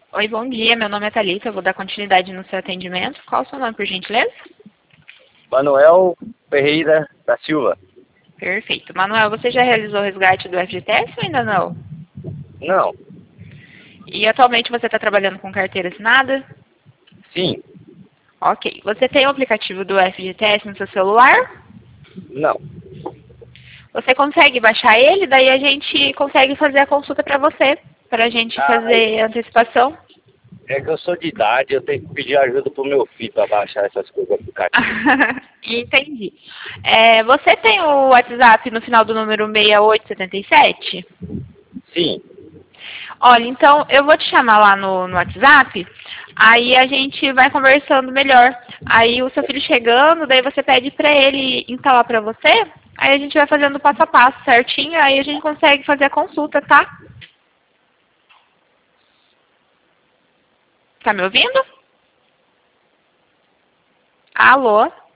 Oi, bom dia. Meu nome é Thalita. Eu vou dar continuidade no seu atendimento. Qual o seu nome, por gentileza? Manuel Ferreira da Silva. Perfeito. Manuel, você já realizou o resgate do FGTS ou ainda não? Não. E atualmente você está trabalhando com carteira assinada? Sim. Ok. Você tem o aplicativo do FGTS no seu celular? Não. Você consegue baixar ele? Daí a gente consegue fazer a consulta para você, para a gente Ah, fazer a antecipação. é que eu sou de idade, eu tenho que pedir ajuda pro meu filho para baixar essas coisas aplicativas. Entendi. Você tem o WhatsApp no final do número 6877? Sim. Olha, então eu vou te chamar lá no WhatsApp, aí a gente vai conversando melhor. Aí o seu filho chegando, daí você pede pra ele instalar pra você, aí a gente vai fazendo passo a passo certinho, aí a gente consegue fazer a consulta, tá? Tá me ouvindo? Alô?